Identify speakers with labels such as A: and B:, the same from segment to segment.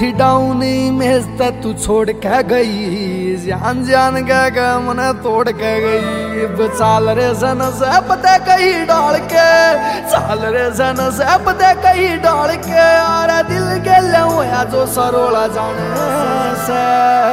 A: थी डाउनी मेज तू छोड़ के गई, जान जान के मने तोड़ के गई। चाल रे सन से पते कहीं डाल के, चाल रे सन से पते कहीं डाल के, और दिल के लिया जो सरोला जाने से।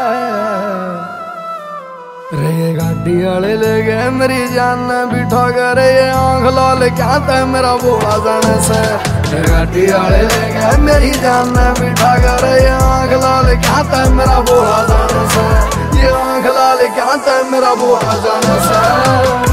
A: रे गाड़ी वाले ले गए मेरी जान बिठा कर, ये आँख लाल क्या था मेरा बोला जाने से। रे गाड़ी वाले ले गए मेरी जान बिठा कर, ये आँख लाल क्या था मेरा बोला जाने से। ये आँख लाल क्या था मेरा बोला जाने से।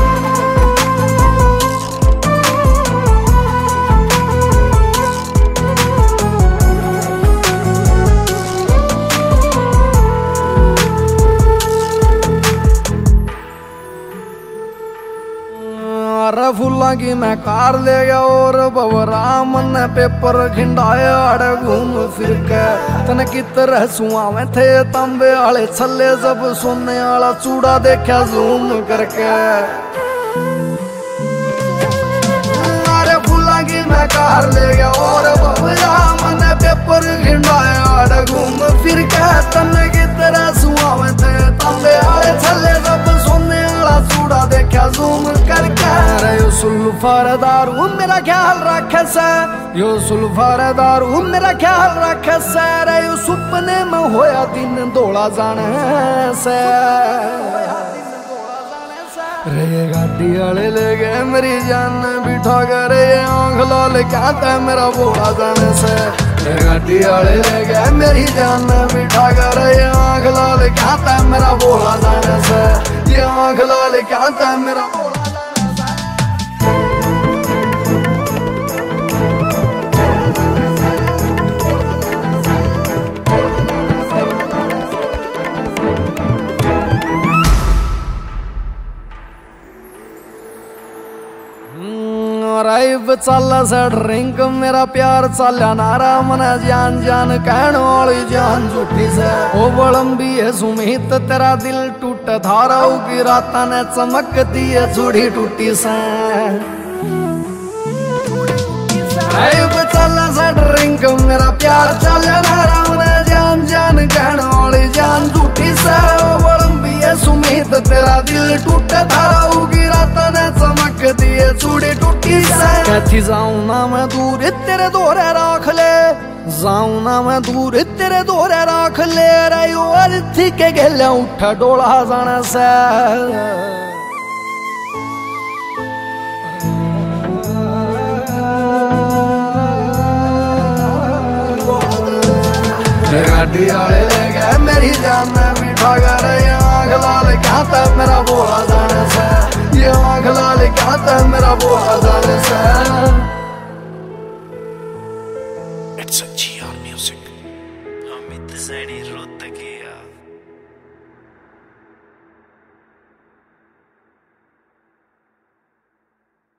A: फूला की मैं कार ले गया और बबराम ने पेपर खिंडाया अड़े घूम फिर के। तन की तरह सुआ में थे तांबे आले छल्ले, जब सोने वाला चूड़ा देखा जूम करके। अरे फूला की मैं कार ले गया और बबराम ने पेपर खिंडाया अड़े घूम फिर के। तन की तरह सुआ में थे तांबे आले छल्ले, जब सोने वाला चूड़ा देखा जूम करके। यो सुल्फारदार मेरा ख्याल रखे से, यो सुल्फारदार मेरा ख्याल रखे से। रे यो सुपने में होया दिन दौड़ा जाने से। रे गाड़ी वाले ले गए मेरी जान बिठा कर, ये आँख लाल क्या था मेरा बोला जाने से। रे गाड़ी वाले ले गए मेरी जान बिठा कर, ये आँख लाल क्या था मेरा बोला जाने से। ये आँख लाल क्या था मेरा बोला। चल से ड्रिंक मेरा प्यार चलिया नारा, मने जान जान कहने वाली जान झूठी से। ओ बड़म्बी है सुमित तेरा दिल टूट धारा की रात ने चमकती है चूड़ी टूटी से। चल से ड्रिंक मेरा प्यार चलिया नारा, मने जान जान कहने वाली जान झूठी से। ओ बड़म्बी है सुमित तेरा दिल टूट धारा की रात ने चमकती है चूड़ी टूटी से। कहती जाऊं ना मैं दूर तेरे दोरे राख ले, जाऊं ना मैं दूर तेरे दोरे राख ले। रही अर्थी के गेले उठा डोला जाने से। गाड़ी वाले ले गए मेरी जान बिठा कर, ये आँख लाल क्या था मेरा बोला जाने से। ये आँख लाल क्या था मेरा बोला जाने से।
B: It's a GR Music. Amit Zaini Rottaki.